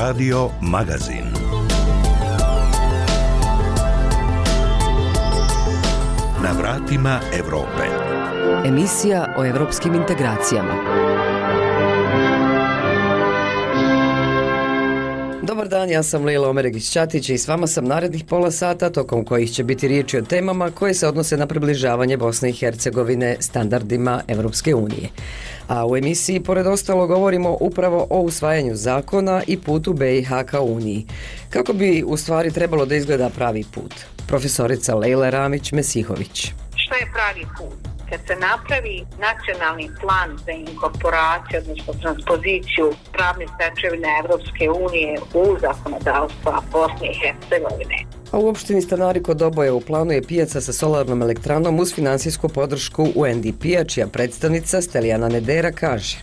Radio Magazin. Na vratima Evrope. Emisija o evropskim integracijama. Dobar dan, ja sam Lejla Omeregić-Ćatić i s vama sam narednih pola sata, tokom kojih će biti riječi o temama koje se odnose na približavanje Bosne i Hercegovine standardima Evropske unije. A u emisiji, pored ostalo, govorimo upravo o usvajanju zakona i putu BiH ka Uniji. Kako bi u stvari trebalo da izgleda pravi put? Profesorica Lejla Ramić-Mesihović. Šta je pravi put? Kad se napravi nacionalni plan za inkorporaciju, odnosno transpoziciju pravne stečevine Evropske unije u zakonodavstva Bosne i Hercegovine. A u opštini Stanari kod Doboja u planu je pijaca sa solarnom elektranom uz finansijsku podršku UNDP-a, čija predstavnica Stelijana Nedera kaže.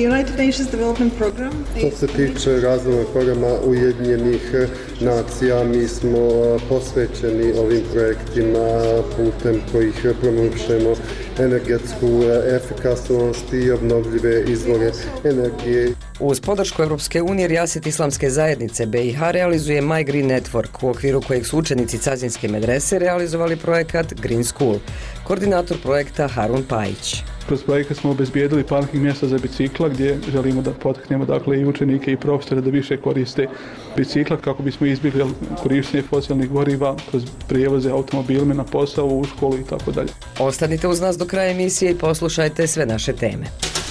Što se tiče razvojnog programa Ujedinjenih nacija, mi smo posvećeni ovim projektima putem kojih promovišemo energetsku efikasnost i obnovljive izvore energije. Uz podršku Evropske unije, Rijaset Islamske zajednice BiH realizuje My Green Network, u okviru kojeg su učenici Cazinske medrese realizovali projekat Green School. Koordinator projekta Harun Pajić. Kroz projekat smo obezbijedili parking mjesta za bicikla gdje želimo da potaknemo i učenike i profesore da više koriste bicikla kako bismo izbjegli korištenje fosilnih goriva kroz prijevoze automobilima na posao, u školu i tako dalje. Ostanite uz nas do kraja emisije i poslušajte sve naše teme.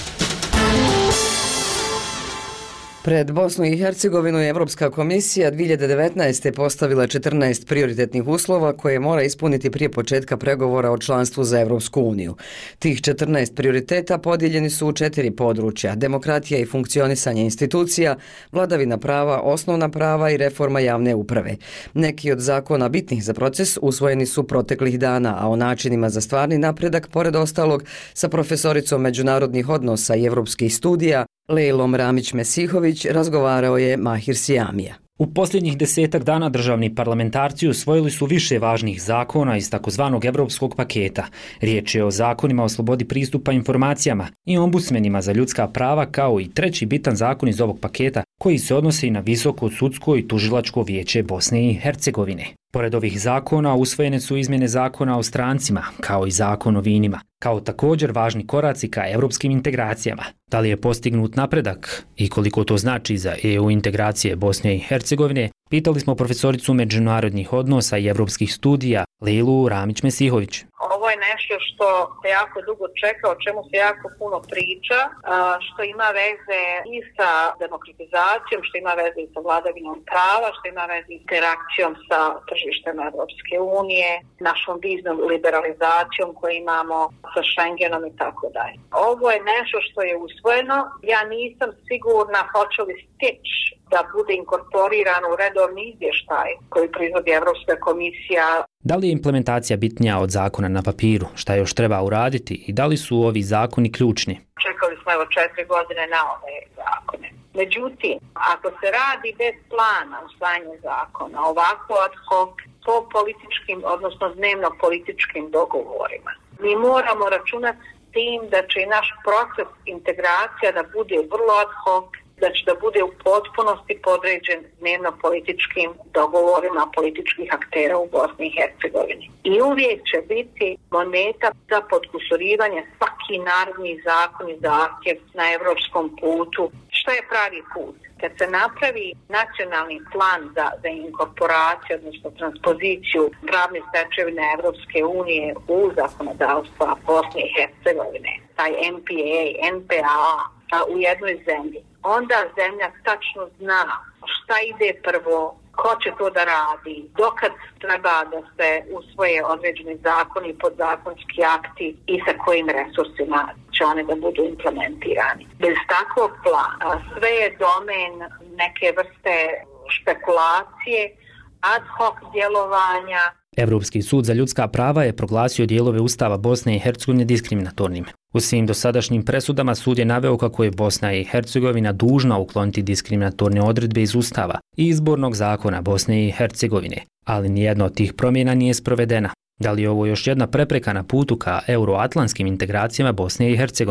Pred Bosnu i Hercegovinu je Evropska komisija 2019. postavila 14 prioritetnih uslova koje mora ispuniti prije početka pregovora o članstvu za Evropsku uniju. Tih 14 prioriteta podijeljeni su u 4 područja: demokratija i funkcionisanje institucija, vladavina prava, osnovna prava i reforma javne uprave. Neki od zakona bitnih za proces usvojeni su proteklih dana, a o načinima za stvarni napredak, pored ostalog, sa profesoricom međunarodnih odnosa i evropskih studija Lejlom Ramić-Mesihović razgovarao je Mahir Sijamija. U posljednjih 10 dana državni parlamentarci usvojili su više važnih zakona iz takozvanog evropskog paketa. Riječ je o zakonima o slobodi pristupa informacijama i ombudsmenima za ljudska prava, kao i treći bitan zakon iz ovog paketa koji se odnosi na visoko sudsko i tužilačko vijeće Bosne i Hercegovine. Pored ovih zakona usvojene su izmjene zakona o strancima, kao i zakon o vinima, kao također važni koraci ka evropskim integracijama. Da li je postignut napredak i koliko to znači za EU integracije Bosne i Hercegovine, pitali smo profesoricu međunarodnih odnosa i evropskih studija Lejlu Ramić-Mesihović. Ovo je nešto što se jako dugo čeka, o čemu se jako puno priča, što ima veze i sa demokratizacijom, što ima veze i sa vladavinom prava, što ima veze i interakcijom sa tržištem Evropske unije, našom viznom liberalizacijom koju imamo sa Schengenom i tako dalje. Ovo je nešto što je usvojeno. Ja nisam sigurna hoće li stići da bude inkorporiran u redovni izvještaj koji proizvodi Evropska komisija. Da li je implementacija bitnija od zakona na papiru? Šta još treba uraditi i da li su ovi zakoni ključni? Čekali smo 4 godine na ove zakone. Međutim, ako se radi bez plana usvajanja zakona, ovako ad hoc, po političkim, odnosno dnevno političkim dogovorima, mi moramo računati s tim da će i naš proces integracija da bude vrlo ad hoc, da će da bude u potpunosti podređen dnevno političkim dogovorima političkih aktera u Bosni i Hercegovini. I uvijek će biti moneta za potkusurivanje svaki narodni zakon i zahtjev na evropskom putu. Šta je pravi put? Kad se napravi nacionalni plan za inkorporaciju, odnosno transpoziciju pravne stečevine Evropske unije u zakonodavstva Bosne i Hercegovine, taj MPA, NPA u jednoj zemlji, onda zemlja tačno zna šta ide prvo, ko će to da radi, dokad treba da se usvoje određeni zakoni i podzakonski akti i sa kojim resursima će one da budu implementirani. Bez takvog plana sve je domen neke vrste špekulacije, ad hoc djelovanja. Evropski sud za ljudska prava je proglasio dijelove Ustava Bosne i Hercegovine diskriminatornim. U svim dosadašnjim presudama sud je naveo kako je Bosna i Hercegovina dužna ukloniti diskriminatorne odredbe iz Ustava i izbornog zakona Bosne i Hercegovine, ali nijedna od tih promjena nije sprovedena. Da li je ovo još jedna prepreka na putu ka euroatlantskim integracijama Bosne i Hercegovine?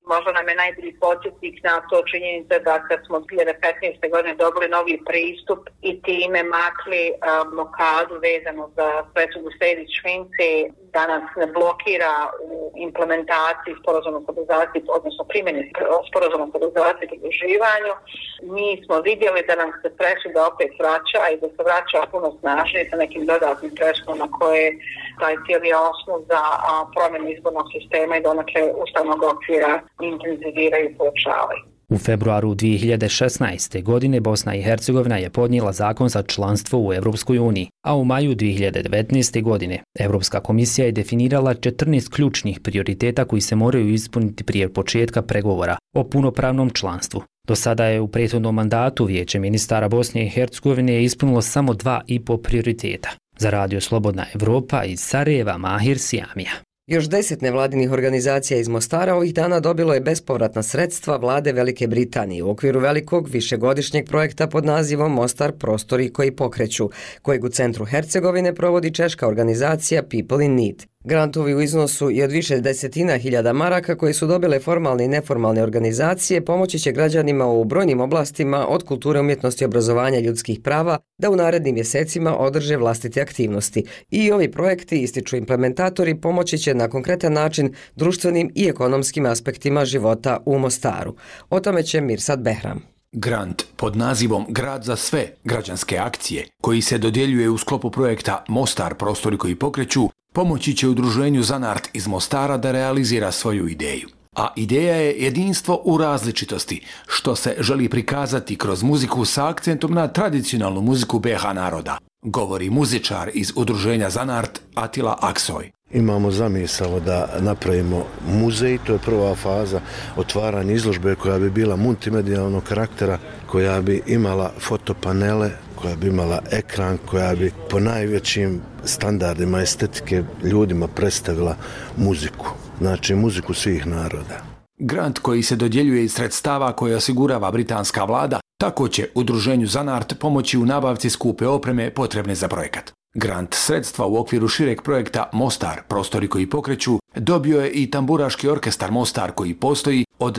Možda nam je najbolji podsjetnik na to činjenica da kad smo 2015. godine dobili novi pristup i time makli blokadu vezanu za presudu Sejdić-Finci, da nas ne blokira u implementaciji sporazuma o stabilizaciji, odnosno primjeni sporazuma o stabilizaciji i pridruživanju. Mi smo vidjeli da nam se presuda opet vraća i da se vraća puno snažnije sa nekim dodatnim presudama koje taj cijeli osnov za promjenu izbornog sistema i donekle ustavnog okvira intenziviraju i pojačavaju. U februaru 2016. godine Bosna i Hercegovina je podnijela zakon za članstvo u Evropskoj uniji, a u maju 2019. godine Evropska komisija je definirala 14 ključnih prioriteta koji se moraju ispuniti prije početka pregovora o punopravnom članstvu. Do sada je u prethodnom mandatu Vijeće ministara Bosne i Hercegovine ispunilo samo 2,5 prioriteta. Za Radio Slobodna Evropa iz Sarajeva, Mahir Sijamija. Još 10 nevladinih organizacija iz Mostara ovih dana dobilo je bespovratna sredstva vlade Velike Britanije u okviru velikog višegodišnjeg projekta pod nazivom Mostar prostori koji pokreću, kojeg u centru Hercegovine provodi češka organizacija People in Need. Grantovi u iznosu i od više desetina hiljada maraka koje su dobile formalne i neformalne organizacije pomoći će građanima u brojnim oblastima od kulture, umjetnosti, obrazovanja, ljudskih prava da u narednim mjesecima održe vlastite aktivnosti. I ovi projekti, ističu implementatori, pomoći će na konkretan način društvenim i ekonomskim aspektima života u Mostaru. O tome će Mirsad Behram. Grant pod nazivom Grad za sve građanske akcije, koji se dodjeljuje u sklopu projekta Mostar prostori koji pokreću, pomoći će udruženju Zanart iz Mostara da realizira svoju ideju. A ideja je jedinstvo u različitosti, što se želi prikazati kroz muziku sa akcentom na tradicionalnu muziku BiH naroda, govori muzičar iz udruženja Zanart Atila Aksoj. Imamo zamisao da napravimo muzej, to je prva faza otvaranja izložbe koja bi bila multimedijalnog karaktera, koja bi imala fotopanele, koja bi imala ekran, koja bi po najvećim standardima estetike ljudima predstavila muziku, znači muziku svih naroda. Grant koji se dodjeljuje iz sredstava koje osigurava britanska vlada, tako će udruženju Zanart pomoći u nabavci skupe opreme potrebne za projekat. Grant sredstva u okviru šireg projekta Mostar, prostori koji pokreću, dobio je i tamburaški orkestar Mostar koji postoji od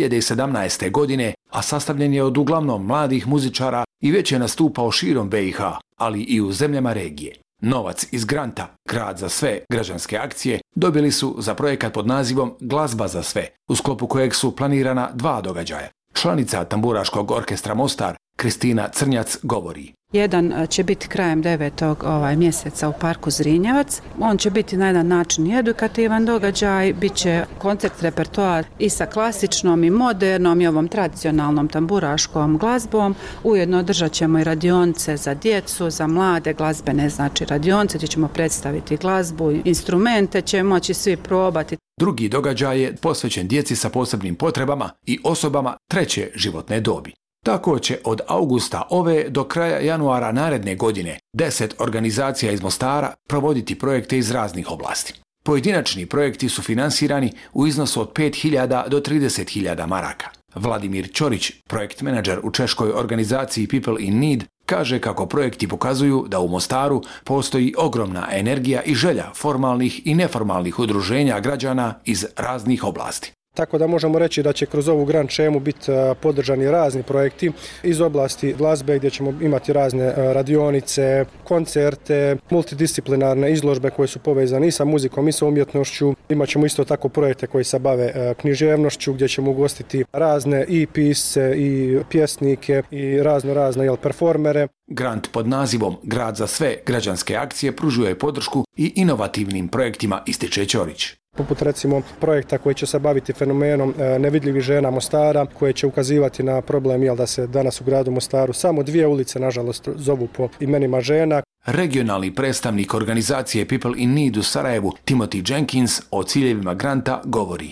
2017. godine, a sastavljen je od uglavnom mladih muzičara i već je nastupao širom BiH, ali i u zemljama regije. Novac iz granta, Grad za sve građanske akcije, dobili su za projekat pod nazivom Glazba za sve, u sklopu kojeg su planirana 2 događaja. Članica tamburaškog orkestra Mostar, Kristina Crnjac, govori. Jedan će biti krajem 9. mjeseca u parku Zrinjevac. On će biti na jedan način i edukativan događaj, bit će koncert repertoar i sa klasičnom i modernom i ovom tradicionalnom tamburaškom glazbom. Ujedno održat ćemo i radionice za djecu, za mlade glazbene, znači radionice gdje ćemo predstaviti glazbu, instrumente će moći svi probati. Drugi događaj je posvećen djeci sa posebnim potrebama i osobama treće životne dobi. Tako će od augusta ove do kraja januara naredne godine 10 organizacija iz Mostara provoditi projekte iz raznih oblasti. Pojedinačni projekti su finansirani u iznosu od 5.000 do 30.000 maraka. Vladimir Ćorić, projekt menadžer u češkoj organizaciji People in Need, kaže kako projekti pokazuju da u Mostaru postoji ogromna energija i želja formalnih i neformalnih udruženja građana iz raznih oblasti. Tako da možemo reći da će kroz ovu grant šemu biti podržani razni projekti iz oblasti glazbe gdje ćemo imati razne radionice, koncerte, multidisciplinarne izložbe koje su povezane i sa muzikom i sa umjetnošću. Imaćemo isto tako projekte koji se bave književnošću gdje ćemo ugostiti razne i pisce i pjesnike i razne performere. Grant pod nazivom Grad za sve građanske akcije pružuje podršku i inovativnim projektima, ističe Ćorić. Poput recimo projekta koji će se baviti fenomenom nevidljivih žena Mostara, koje će ukazivati na problem da se danas u gradu Mostaru samo 2 ulice nažalost zovu po imenima žena. Regionalni predstavnik organizacije People in Need u Sarajevu, Timothy Jenkins, o ciljevima granta govori.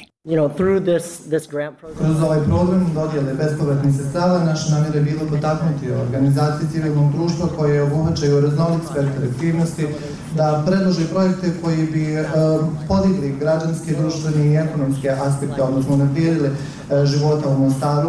Kroz ovaj program dodjele bespovratnih sredstava naša namjera je bilo potaknuti organizacije civilnog društva koje obuhvaćaju raznolik spektar aktivnosti da predlože projekte koji bi podigli građanske, društvene i ekonomske aspekte, odnosno unaprijedili života u Mostaru.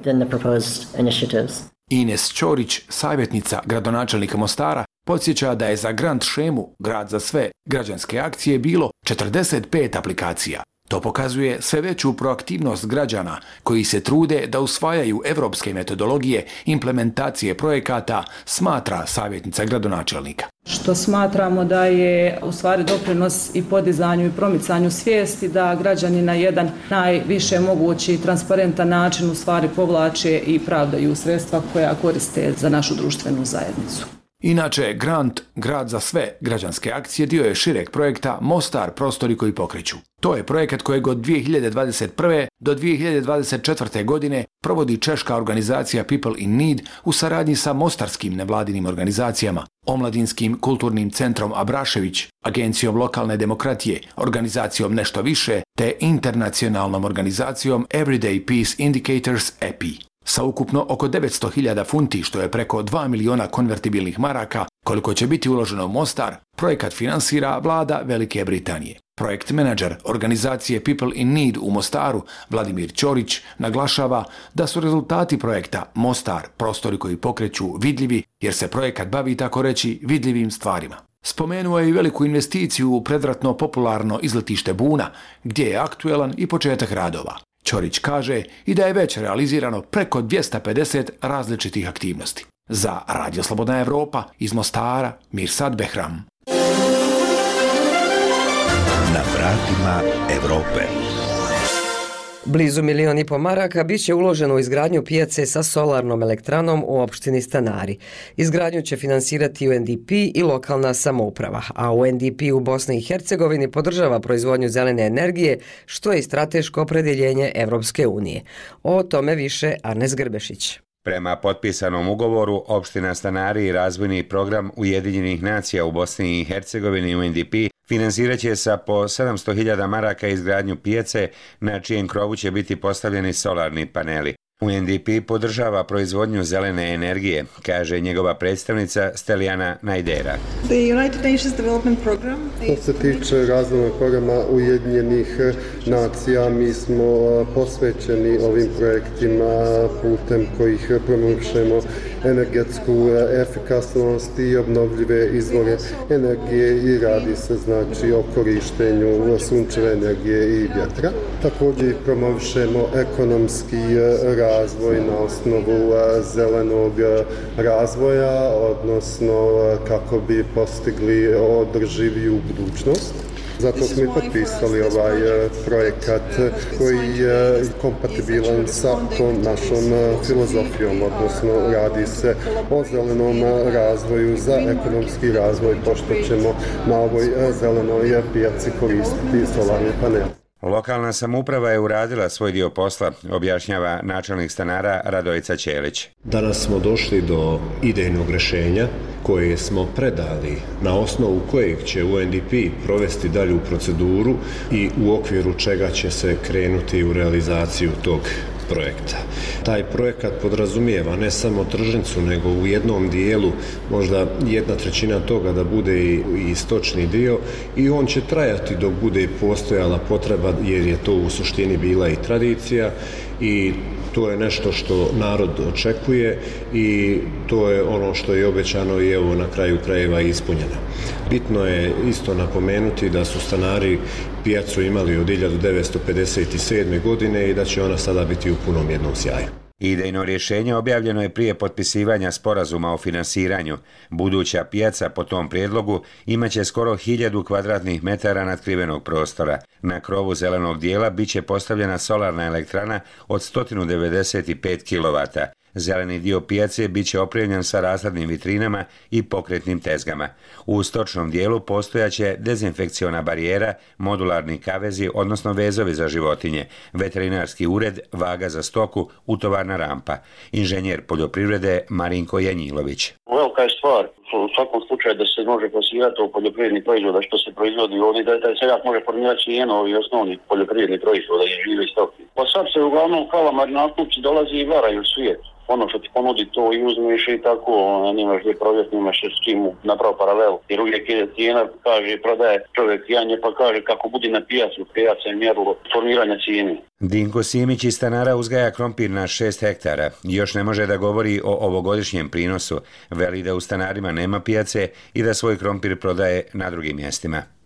Ines Ćorić, savjetnica gradonačelnika Mostara, podsjeća da je za grant šemu Grad za sve građanske akcije bilo 45 aplikacija. To pokazuje sve veću proaktivnost građana koji se trude da usvajaju evropske metodologije implementacije projekata, smatra savjetnica gradonačelnika. Što smatramo da je u stvari doprinos i podizanju i promicanju svijesti da građani na jedan najviše mogući transparentan način u stvari povlače i pravdaju sredstva koja koriste za našu društvenu zajednicu. Inače, grant Grad za sve građanske akcije dio je šireg projekta Mostar prostori koji pokreću. To je projekat kojeg od 2021. do 2024. godine provodi češka organizacija People in Need u saradnji sa mostarskim nevladinim organizacijama, Omladinskim kulturnim centrom Abrašević, Agencijom lokalne demokratije, organizacijom Nešto više te internacionalnom organizacijom Everyday Peace Indicators EPI. Sa ukupno oko 900.000 funti, što je preko 2 miliona konvertibilnih maraka, koliko će biti uloženo u Mostar, projekat finansira vlada Velike Britanije. Projekt menadžer organizacije People in Need u Mostaru, Vladimir Ćorić, naglašava da su rezultati projekta Mostar prostori koji pokreću vidljivi, jer se projekat bavi tako reći vidljivim stvarima. Spomenuo je i veliku investiciju u predratno popularno izletište Buna, gdje je aktuelan i početak radova. Ćorić kaže i da je već realizirano preko 250 različitih aktivnosti. Za Radio Slobodna Evropa iz Mostara, Mirsad Behram. Na vratima Evrope. Blizu 1,5 miliona maraka bit će uloženo u izgradnju pijace sa solarnom elektranom u opštini Stanari. Izgradnju će finansirati UNDP i lokalna samouprava, a UNDP u Bosni i Hercegovini podržava proizvodnju zelene energije, što je i strateško opredjeljenje Evropske unije. O tome više Arnes Grbešić. Prema potpisanom ugovoru, opština Stanari i razvojni program Ujedinjenih nacija u Bosni i Hercegovini UNDP finansirat će sa po 700.000 maraka izgradnju pijace na čijem krovu će biti postavljeni solarni paneli. UNDP podržava proizvodnju zelene energije, kaže njegova predstavnica Stelijana Najdera. Što se tiče razvojnog programa Ujedinjenih nacija, mi smo posvećeni ovim projektima putem kojih promovišemo energetsku efikasnost i obnovljive izvore energije i radi se znači o korištenju sunčeve energije i vjetra. Također promovišemo ekonomski razvoj na osnovu zelenog razvoja, odnosno kako bi postigli održiviju budućnost. Zato smo i potpisali ovaj projekat koji je kompatibilan sa tom našom filozofijom, odnosno radi se o zelenom razvoju za ekonomski razvoj, pošto ćemo na ovoj zelenoj pijaci koristiti solarne panele. Lokalna samouprava je uradila svoj dio posla, objašnjava načelnik stanara Radojica Ćelić. Danas smo došli do idejnog rješenja koje smo predali, na osnovu kojeg će UNDP provesti dalju proceduru i u okviru čega će se krenuti u realizaciju tog projekta. Taj projekat podrazumijeva ne samo tržnicu, nego u jednom dijelu možda 1/3 toga da bude i stočni dio i on će trajati dok bude postojala potreba, jer je to u suštini bila i tradicija i to je nešto što narod očekuje i to je ono što je obećano i evo na kraju krajeva ispunjeno. Bitno je isto napomenuti da su stanari pijacu imali od 1957. godine i da će ona sada biti u punom jednom sjaju. Idejno rješenje objavljeno je prije potpisivanja sporazuma o finansiranju. Buduća pijaca po tom prijedlogu imaće skoro 1000 kvadratnih metara natkrivenog prostora. Na krovu zelenog dijela biće postavljena solarna elektrana od 195 kW. Zeleni dio pijace bit će opremljen sa razglednim vitrinama i pokretnim tezgama. U stočnom dijelu postojaće dezinfekciona barijera, modularni kavezi, odnosno vezovi za životinje, veterinarski ured, vaga za stoku, utovarna rampa. Inženjer poljoprivrede Marinko Janjilović. Velika je stvar u svakom slučaju da se može plasirati u poljoprivredni proizvoda što se proizvodi ovdje, da seljak može formirati cijenu ovih osnovnih poljoprivrednih proizvoda i žive stoke. Pa sad se uglavnom kalamari nakupci dolazi i varaju svijet. Ono što ti ponudi to i uzmeš i tako, nemaš gdje provjeti, nemaš s čim napravo paralelu. Jer uvijek je cijena, kaže, prodaje čovjek janje pa kaže kako budi na pijacu, pijaca je mjerilo formiranja cijene. Dinko Simić iz stanara uzgaja krompir na 6 hektara. Još ne može da govori o ovogodišnjem prinosu. Veli da u stanarima nema pijace i da svoj krompir prodaje na drugim mjestima.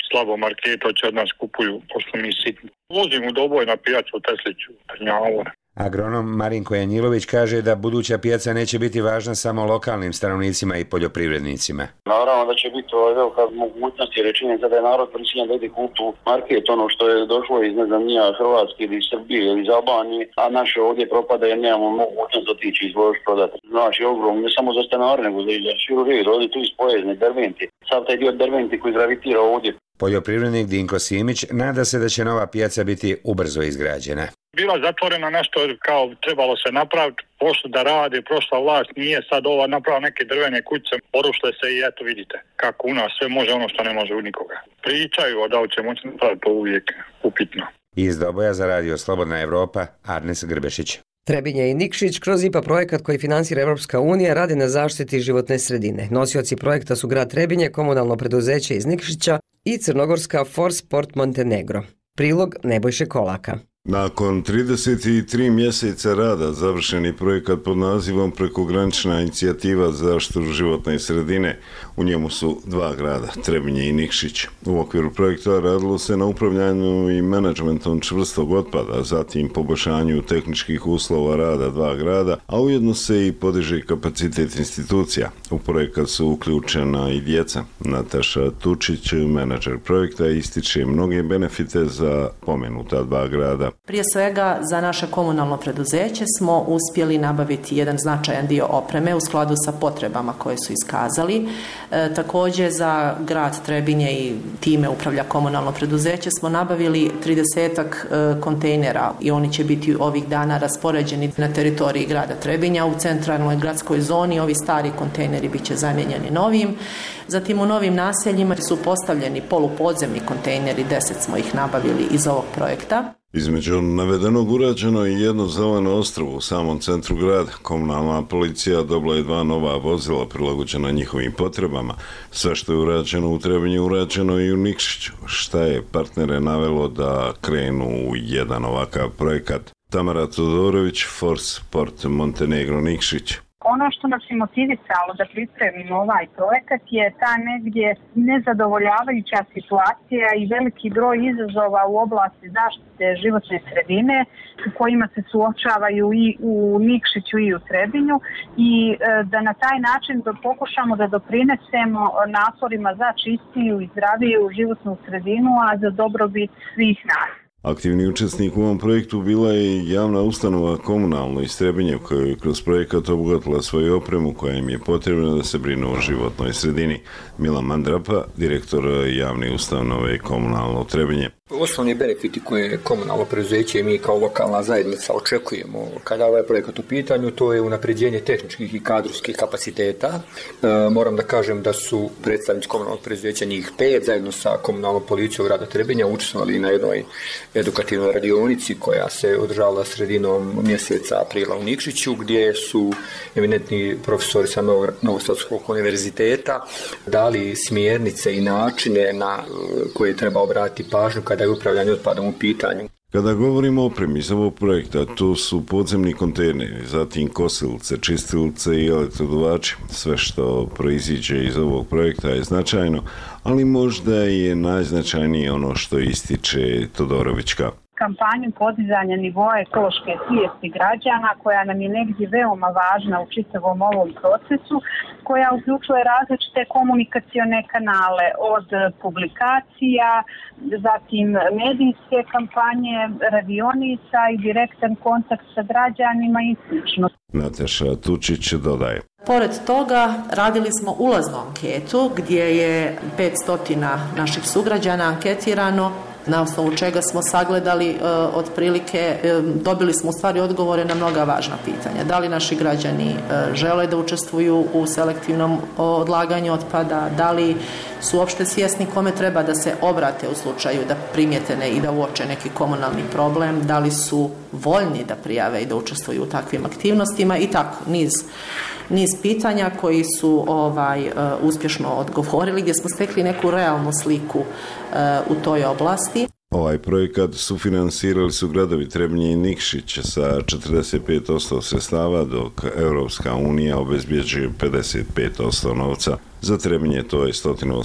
slabo marketo će od nas kupuju, pošto mi sitni. Vozim u Doboj na pijacu u Tesliću, Trnjavo. Agronom Marinko Janjilović kaže da buduća pijaca neće biti važna samo lokalnim stanovnicima i poljoprivrednicima. Naravno da će biti velika mogućnost jer je činjenica da je narod prisiljen da ide kupiti u market ono što je došlo iz Hrvatske ili Srbije ili iz Albanije, a naše ovdje propada jer nemamo mogućnost otići izložiti prodati. Znači ogromno, ne samo za stanare nego za širu rijedu, ovdje tu ispojezne derventi. Sav taj dio derventi koji gravitira ovdje. Poljoprivrednik Dinko Simić nada se da će nova pijaca biti ubrzo izgrađena. Bila zatvorena nešto kao trebalo se napraviti, pošto da radi, prošla vlast nije sad ova napravila neke drvene kuće, porušile se i eto vidite kako u nas sve može ono što ne može u nikoga. Pričaju da li će moći napraviti, to uvijek upitno. Iz Doboja za radio Slobodna Evropa, Arnes Grbešić. Trebinje i Nikšić kroz IPA projekat koji finansira Evropska unija radi na zaštiti životne sredine. Nosioci projekta su grad Trebinje, komunalno preduzeće iz Nikšića i crnogorska Forsport Montenegro. Prilog Nebojše Kolaka. Nakon 33 mjeseca rada završeni projekat pod nazivom Prekogranična inicijativa za zaštitu životne sredine. U njemu su dva grada, Trebinje i Nikšić. U okviru projekta radilo se na upravljanju i menadžmentom čvrstog otpada, zatim poboljšanju tehničkih uslova rada dva grada, a ujedno se i podiže kapacitet institucija. U projekat su uključena i djeca. Nataša Tučić, menadžer projekta, ističe mnoge benefite za pomenuta dva grada. Prije svega, za naše komunalno preduzeće smo uspjeli nabaviti jedan značajan dio opreme u skladu sa potrebama koje su iskazali. Također, za grad Trebinje i time upravlja komunalno preduzeće smo nabavili 30-ak kontejnera i oni će biti ovih dana raspoređeni na teritoriji grada Trebinja. U centralnoj gradskoj zoni ovi stari kontejneri bit će zamijenjeni novim. Zatim u novim naseljima su postavljeni polupodzemni kontejneri, 10 smo ih nabavili iz ovog projekta. Između navedenog urađeno je jedno zeleno ostrvo u samom centru grada. Komunalna policija dobila je 2 nova vozila prilagođena njihovim potrebama. Sve što je urađeno u Trebinju urađeno i u Nikšiću. Šta je partnere navelo da krenu u jedan ovakav projekat? Tamara Todorović, Forsport Montenegro Nikšić. Ono što nas je motivisalo da pripremimo ovaj projekat je ta negdje nezadovoljavajuća situacija i veliki broj izazova u oblasti zaštite životne sredine u kojima se suočavaju i u Nikšiću i u Trebinju i da na taj način pokušamo da doprinesemo naporima za čistiju i zdraviju životnu sredinu, a za dobrobit svih nas. Aktivni učesnik u ovom projektu bila je i javna ustanova Komunalno iz Trebinje koja je kroz projekat obogatila svoju opremu koja im je potrebna da se brinu o životnoj sredini. Milan Mandrapa, direktor javne ustanove Komunalno Trebinje. Osnovni benefiti koje komunalno preduzeće i mi kao lokalna zajednica očekujemo kada ovaj projekat u pitanju, to je unapređenje tehničkih i kadrovskih kapaciteta. Moram da kažem da su predstavnici komunalnog preduzeća njih 5 zajedno sa komunalnom policijom grada Trebinja učestvovali na jednoj edukativnoj radionici koja se održavala sredinom mjeseca aprila u Nikšiću, gdje su eminentni profesori sa Novosadskog univerziteta dali smjernice i načine na koje treba obratiti pažnju kada je upravljanje otpadom u pitanju. Kada govorimo o opremi iz ovog projekta, tu su podzemni kontejneri, zatim kosilice, čistilice i elektroduvači. Sve što proiziđe iz ovog projekta je značajno, ali možda je najznačajnije ono što ističe Todorovićka. Kampanju podizanja nivoa ekološke svijesti građana koja nam je negdje veoma važna u čitavom ovom procesu, koja uključuje različite komunikacione kanale od publikacija, zatim medijske kampanje, radionica i direktan kontakt sa građanima i sl. Nataša Tučić dodaje. Pored toga radili smo ulaznu anketu gdje je 500 naših sugrađana anketirano, na osnovu čega smo sagledali otprilike, dobili smo u stvari odgovore na mnoga važna pitanja. Da li naši građani žele da učestvuju u selektivnom odlaganju otpada, da li su uopšte svjesni kome treba da se obrate u slučaju da primijete i da uoče neki komunalni problem, da li su voljni da prijave i da učestvuju u takvim aktivnostima i tako niz pitanja koji su uspješno odgovorili, gdje smo stekli neku realnu sliku u toj oblasti. Ovaj projekat sufinansirali su gradovi Trebinje i Nikšić sa 45% sredstava, dok Europska unija obezbjeđuje 55% novca. za Trebinje to je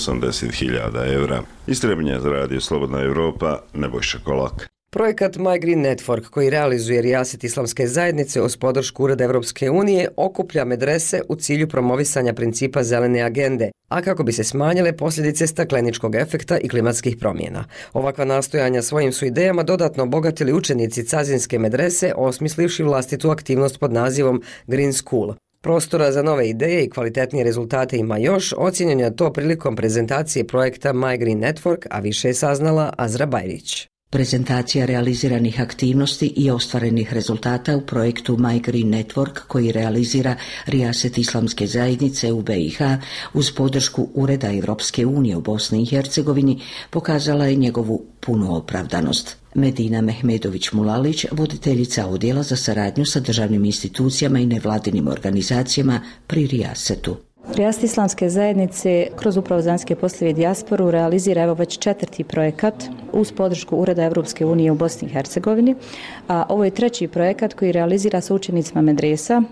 180.000 evra. Iz Trebinja za Radio Slobodna Evropa, Nebojša Kolak. Projekat My Green Network, koji realizuje Rijaset Islamske zajednice uz podršku Ureda Evropske unije, okuplja medrese u cilju promovisanja principa zelene agende, a kako bi se smanjile posljedice stakleničkog efekta i klimatskih promjena. Ovakva nastojanja svojim su idejama dodatno obogatili učenici Cazinske medrese, osmislivši vlastitu aktivnost pod nazivom Green School. Prostora za nove ideje i kvalitetnije rezultate ima još, ocijenjen je to prilikom prezentacije projekta My Green Network, a više je saznala Azra Bajrić. Prezentacija realiziranih aktivnosti i ostvarenih rezultata u projektu My Green Network koji realizira Rijaset Islamske zajednice u BiH uz podršku Ureda Evropske unije u Bosni i Hercegovini pokazala je njegovu punu opravdanost. Medina Mehmedović-Mulalić, voditeljica odjela za saradnju sa državnim institucijama i nevladinim organizacijama pri Rijasetu. Rijaset Islamske zajednice kroz Upravu za vanjske poslove i dijasporu realizira evo već 4. projekat uz podršku Ureda Evropske unije u Bosni i Hercegovini, a ovo je 3. projekat koji realizira sa učenicima medresa.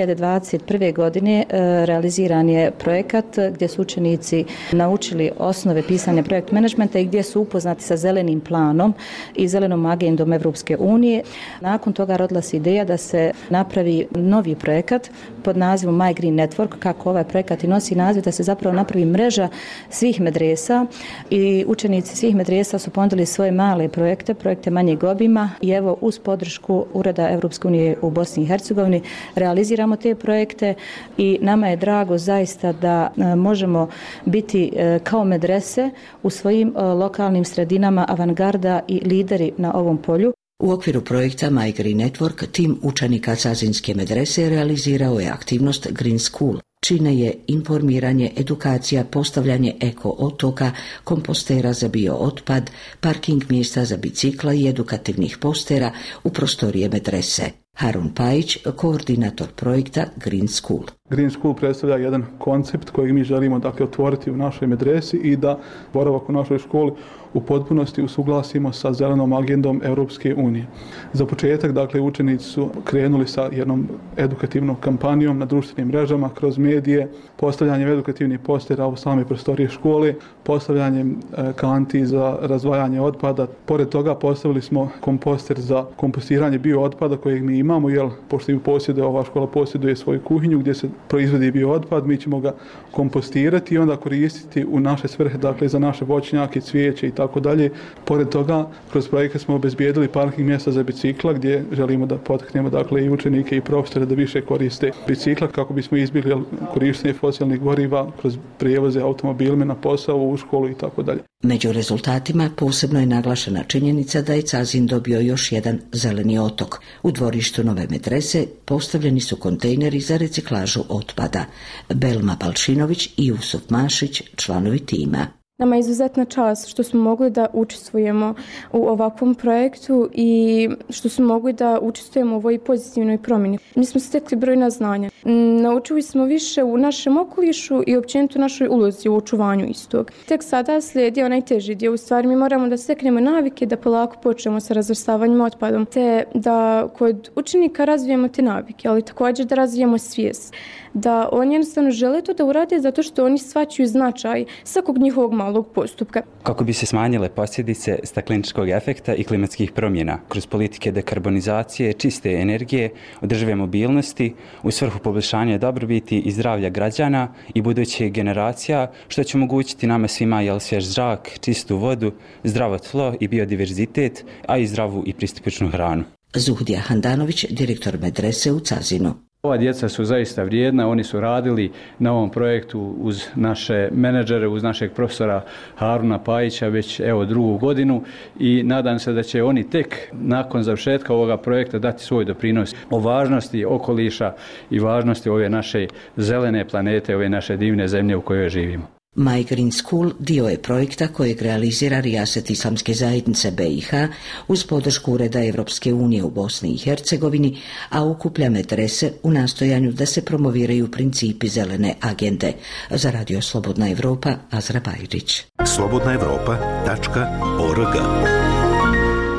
2021. godine realiziran je projekat gdje su učenici naučili osnove pisanja projekt menadžmenta i gdje su upoznati sa zelenim planom i zelenom agendom Evropske unije. Nakon toga rodila se ideja da se napravi novi projekat pod nazivom My Green Network, kako ovaj projekat i nosi naziv, da se zapravo napravi mreža svih medresa i učenici svih medresa su ponudili svoje male projekte manjeg obima i evo uz podršku Ureda Evropske unije u Bosni i Hercegovini realiziramo te projekte i nama je drago zaista da možemo biti kao medrese u svojim lokalnim sredinama avangarda i lideri na ovom polju. U okviru projekta My Green Network tim učenika Cazinske medrese realizirao je aktivnost Green School, čine je informiranje, edukacija, postavljanje eko otoka, kompostera za biootpad, parking mjesta za bicikla i edukativnih postera u prostorije medrese. Harun Pajić, koordinator projekta Green School. Green School predstavlja jedan koncept kojeg mi želimo otvoriti u našoj medresi i da boravak u našoj školi u potpunosti usuglasimo sa zelenom agendom Europske unije. Za početak, učenici su krenuli sa jednom edukativnom kampanjom na društvenim mrežama kroz medije, postavljanjem edukativnih postera u same prostorije škole, postavljanjem kanti za razdvajanje otpada. Pored toga postavili smo komposter za kompostiranje biootpada kojeg mi imamo, jer pošto ova škola posjeduje svoju kuhinju gdje se proizvodi biootpad, mi ćemo ga kompostirati i onda koristiti u naše svrhe, za naše voćnjake, cvijeće i tako dalje. Pored toga, kroz projekat smo obezbijedili parking mjesta za bicikla gdje želimo da potaknemo i učenike i profesore da više koriste bicikla kako bismo izbjegli korištenje fosilnih goriva kroz prijevoze automobilima na posao, u školu i tako dalje. Među rezultatima posebno je naglašena činjenica da je Cazin dobio još jedan zeleni otok. U dvorištu nove medrese postavljeni su kontejneri za reciklažu otpada. Belma Balšinović i Jusuf Mašić, članovi tima. Nama je izuzetna čast što smo mogli da učestvujemo u ovakvom projektu i što smo mogli da učestvujemo u ovoj pozitivnoj promjeni. Mi smo stekli brojna znanja. Naučili smo više u našem okolišu i općenito našoj ulozi u očuvanju istog. Tek sada slijedi onaj teži dio. U stvari mi moramo da steknemo navike, da polako počnemo sa razvrstavanjem otpadom, te da kod učenika razvijemo te navike, ali također da razvijemo svijest. Da oni jednostavno žele to da urade zato što oni shvaćaju značaj svakog njihovog malog postupka. Kako bi se smanjile posljedice stakleničkog efekta i klimatskih promjena kroz politike dekarbonizacije, čiste energije, održive mobilnosti u svrhu poboljšanja dobrobiti i zdravlja građana i budućih generacija, što će omogućiti nama svima svjež zrak, čistu vodu, zdravo tlo i biodiverzitet, a i zdravu i pristupačnu hranu. Zuhdija Handanović, direktor medrese u Cazinu. Ova djeca su zaista vrijedna, oni su radili na ovom projektu uz naše menadžere, uz našeg profesora Haruna Pajića već drugu godinu i nadam se da će oni tek nakon završetka ovoga projekta dati svoj doprinos o važnosti okoliša i važnosti ove naše zelene planete, ove naše divne zemlje u kojoj živimo. My Green School dio je projekta kojeg realizira Rijaset Islamske zajednice BiH uz podršku Ureda Evropske unije u Bosni i Hercegovini, a okuplja medrese u nastojanju da se promoviraju principi zelene agende. Za Radio Slobodna Evropa, Azra Bajrić. slobodnaevropa.org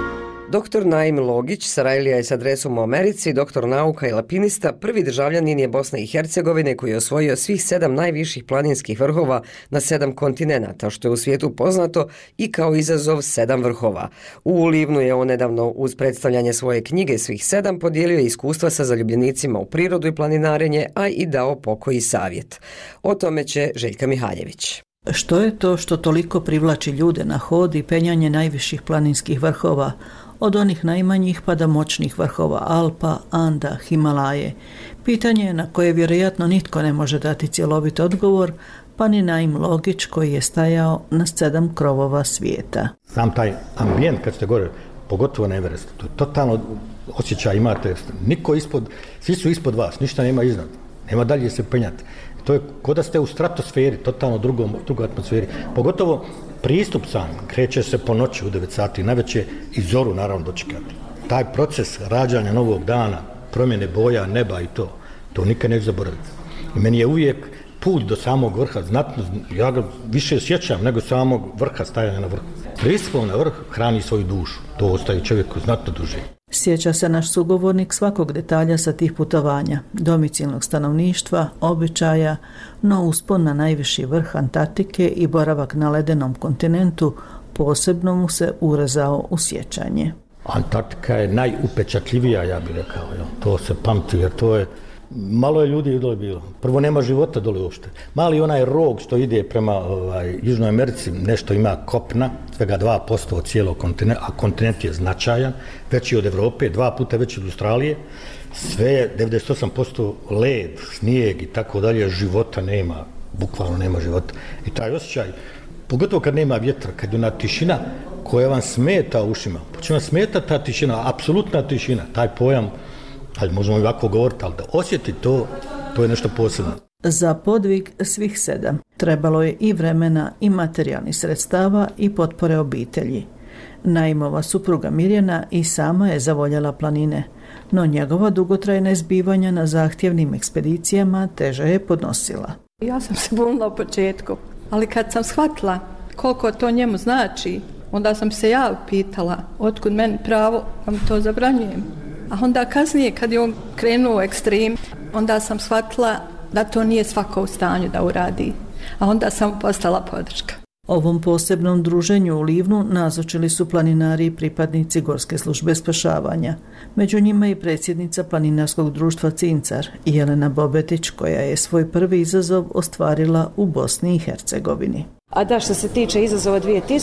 Dr. Naim Logić, Sarajlija je s adresom u Americi, doktor nauka i alpinista, prvi državljanin je Bosne i Hercegovine koji je osvojio svih 7 najviših planinskih vrhova na 7 kontinenata, što je u svijetu poznato i kao izazov 7 vrhova. U Livnu je on nedavno uz predstavljanje svoje knjige svih 7 podijelio iskustva sa zaljubljenicima u prirodu i planinarenje, a i dao pokoji savjet. O tome će Željka Mihaljević. Što je to što toliko privlači ljude na hod i penjanje najviših planinskih vrhova, od onih najmanjih pa do moćnih vrhova Alpa, Anda, Himalaje? Pitanje na koje vjerojatno nitko ne može dati cjelovit odgovor, pa ni Naim Logić koji je stajao na 7 krovova svijeta. Sam taj ambijent kad ste gore, pogotovo na Everestu, to je totalno osjećaj imate, niko ispod, svi su ispod vas, ništa nema iznad, nema dalje se penjati. To je kao da ste u stratosferi, totalno drugoj atmosferi. Pogotovo pristup sam kreće se po noći u 9 sati, najveće i zoru naravno dočekati. Taj proces rađanja novog dana, promjene boja, neba i to nikad neću zaboraviti. I meni je uvijek put do samog vrha znatno, ja ga više sjećam nego samog vrha, stajanja na vrhu. Pristupom na vrh hrani svoju dušu, to ostaje čovjeku znatno duže. Sjeća se naš sugovornik svakog detalja sa tih putovanja, domicilnog stanovništva, običaja, no uspon na najviši vrh Antarktike i boravak na ledenom kontinentu posebno mu se urezao u sjećanje. Antarktika je najupečatljivija, ja bih rekao, to se pamti jer to je, malo je ljudi dole bilo. Prvo nema života dole uopšte. Mali onaj rog što ide prema Južnoj Americi, nešto ima kopna, svega 2% od cijelog kontinenta, a kontinent je značajan, veći od Evrope, 2 puta veći od Australije, sve je 98% led, snijeg i tako dalje, života nema, bukvalno nema života. I taj osjećaj, pogotovo kad nema vjetra, kad je ona tišina koja vam smeta u ušima, počne vam smeta ta tišina, apsolutna tišina, taj pojam, ali možemo i ovako govoriti, ali da osjeti to je nešto posebno. Za podvig svih 7 trebalo je i vremena i materijalnih sredstava i potpore obitelji. Naimova supruga Mirjana i sama je zavoljela planine, no njegova dugotrajna izbivanja na zahtjevnim ekspedicijama teže je podnosila. Ja sam se bunila u početku, ali kad sam shvatila koliko to njemu znači, onda sam se ja upitala otkud meni pravo da mu to zabranjujem. A onda kasnije kad je on krenuo u ekstrem, onda sam shvatila da to nije svako u stanju da uradi. A onda sam postala podrška. Ovom posebnom druženju u Livnu nazočili su planinari i pripadnici Gorske službe spašavanja. Među njima i predsjednica planinarskog društva Cincar, Jelena Bobetić, koja je svoj prvi izazov ostvarila u Bosni i Hercegovini. A da, što se tiče izazova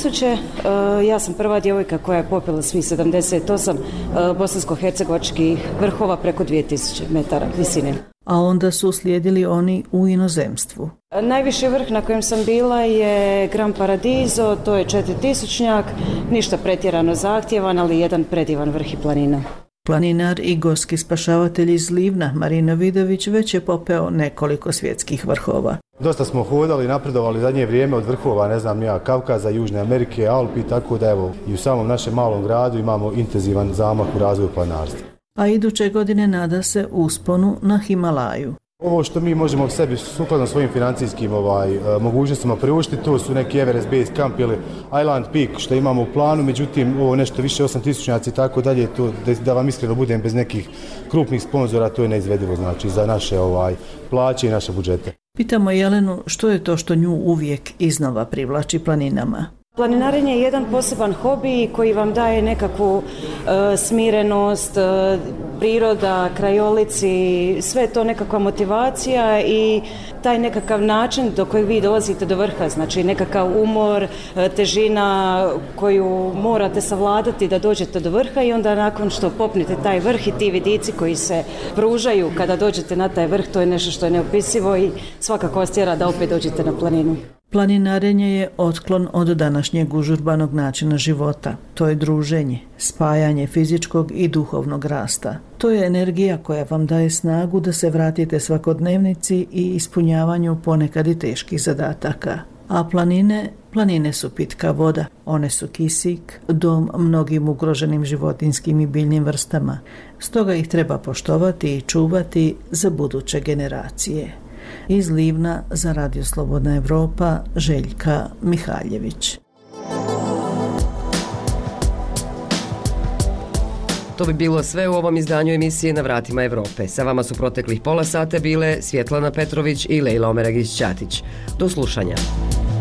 2000, ja sam prva djevojka koja je popila svih 78 bosansko-hercegovačkih vrhova preko 2000 metara visine. A onda su uslijedili oni u inozemstvu. Najviši vrh na kojem sam bila je Gran Paradiso, to je 4000-njak, ništa pretjerano zahtjevan, ali jedan predivan vrh i planina. Planinar i gorski spašavatelj iz Livna, Marino Vidović, već je popeo nekoliko svjetskih vrhova. Dosta smo hodali, napredovali zadnje vrijeme od vrhova, Kavkaza, Južne Amerike, Alpi, tako da i u samom našem malom gradu imamo intenzivan zamah u razvoju planinarstva. A iduće godine nada se usponu na Himalaju. Ovo što mi možemo sebi sukladno svojim financijskim mogućnostima priuštiti, to su neki Everest Base Camp ili Island Peak što imamo u planu, međutim ovo nešto više 8000-njaci i tako dalje, to da vam iskreno budem bez nekih krupnih sponzora, to je neizvedivo za naše plaće i naše budžete. Pitamo Jelenu što je to što nju uvijek iznova privlači planinama. Planinarenje je jedan poseban hobi koji vam daje nekakvu smirenost, priroda, krajolici, sve to nekakva motivacija i taj nekakav način do kojeg vi dolazite do vrha, znači nekakav umor, težina koju morate savladati da dođete do vrha i onda nakon što popnete taj vrh i ti vidici koji se pružaju kada dođete na taj vrh, to je nešto što je neopisivo i svakako vas tjera da opet dođete na planinu. Planinarenje je otklon od današnjeg užurbanog načina života. To je druženje, spajanje fizičkog i duhovnog rasta. To je energija koja vam daje snagu da se vratite svakodnevnici i ispunjavanju ponekad i teških zadataka. A planine su pitka voda. One su kisik, dom mnogim ugroženim životinjskim i biljnim vrstama. Stoga ih treba poštovati i čuvati za buduće generacije. Iz Livna za Radio Slobodna Evropa, Željka Mihaljević. To bi bilo sve u ovom izdanju emisije Na vratima Evrope. Sa vama su proteklih pola sata bile Svjetlana Petrović i Lejla Omeragić-Ćatić. Do slušanja.